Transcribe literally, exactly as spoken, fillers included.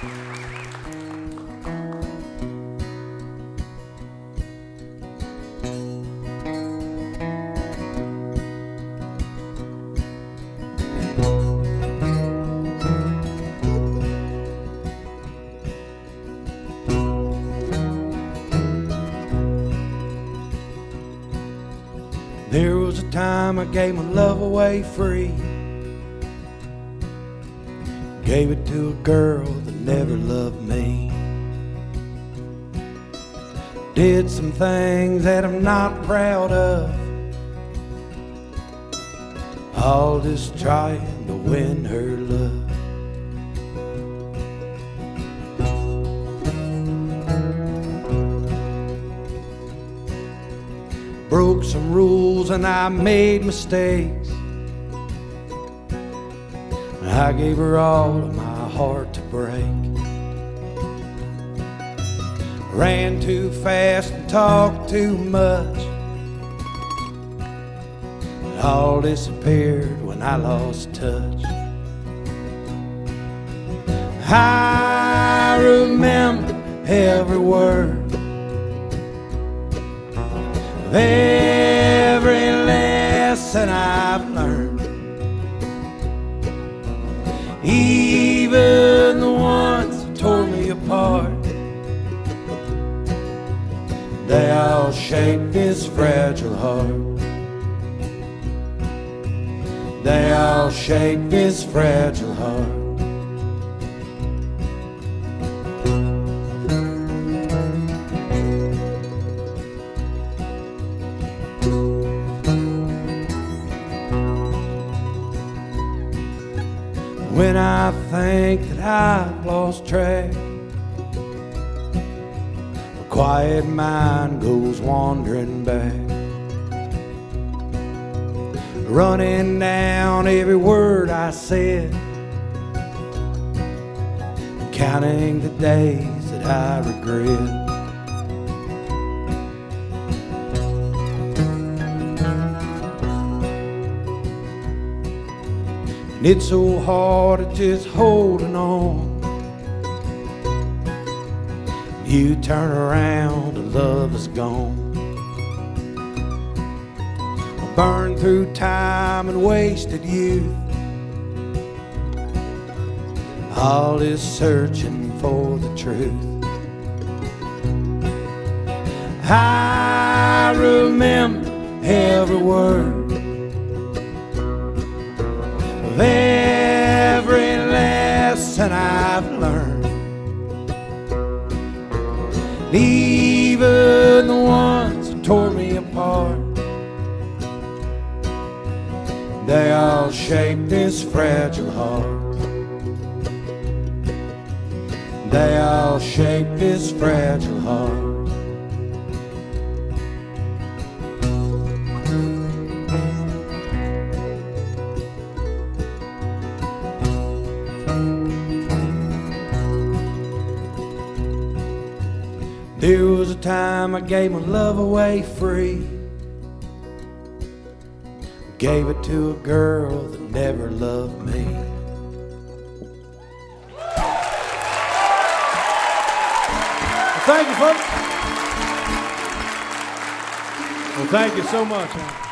There was a time I gave my love away free. Gave it to a girl that never loved me. Did some things that I'm not proud of, all just trying to win her love. Broke some rules and I made mistakes. I gave her all of my heart to break. Ran too fast and talked too much. It all disappeared when I lost touch. I remember every word, every lesson I've learned, even the ones that tore me apart. They all shape this fragile heart. They all shape this fragile heart. When I think that I've lost track, a quiet mind goes wandering back, running down every word I said, counting the days that I regret. And it's so hard at just holding on. You turn around and love is gone. I burned through time and wasted youth, all this searching for the truth. I remember every word of every lesson I've learned, and even the ones that tore me apart. They all shape this fragile heart. They all shape this fragile heart. There was a time I gave my love away free. Gave it to a girl that never loved me. Well, thank you, folks. Well, thank you so much.